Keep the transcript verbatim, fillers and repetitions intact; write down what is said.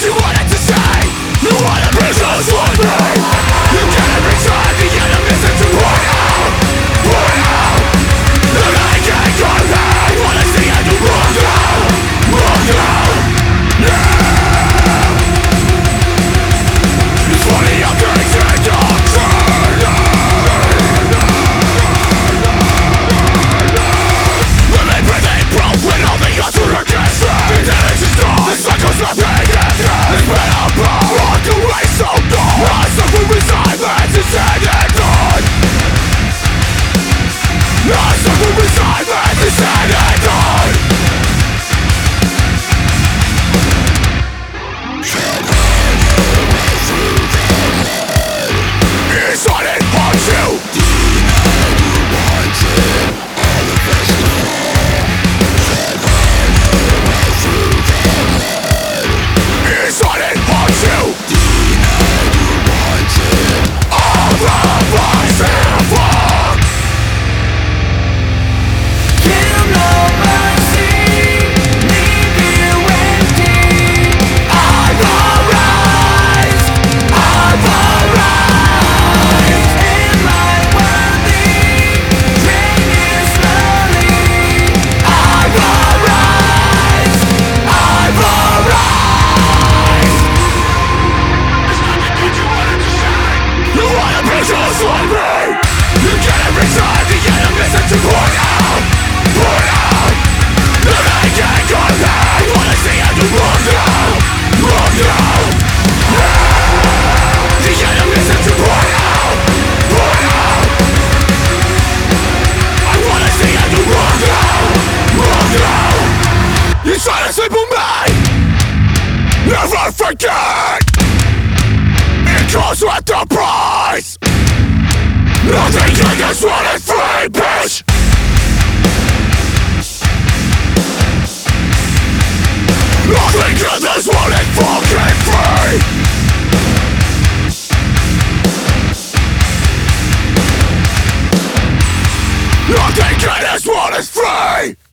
you wanted to say. You wanna be just like me. You can't return the enemies that you point out, point out. And I can't go back. Wanna see how you walk out, walk out. Yeah. It's funny how things end up turning. When they breathe they broke when all the odds were against them. The damage is done, the cycle's not paying attention. It's been a blow, walk away so dumb. I suffer with silence, it's said and done. I suffer with silence, it's said and done. It's on it, hard to It's on it, hard to all the lies and fuck. Kill no mercy, leave you empty. I will rise, I will rise. Am I worthy? Drain you slowly. I will rise, I will rise. You wanna be just like me. You can't resign the enemies that you point out, point out. And I can't go back. Wanna see how you walk out, walk out. Yeah. The enemies that you point out, point out. I wanna see how you walk out, walk out. You try to sleep on me. Never forget. It comes with the price. Nothing in this world is free, bitch. Nothing in this world is fucking free. Nothing in this world is free.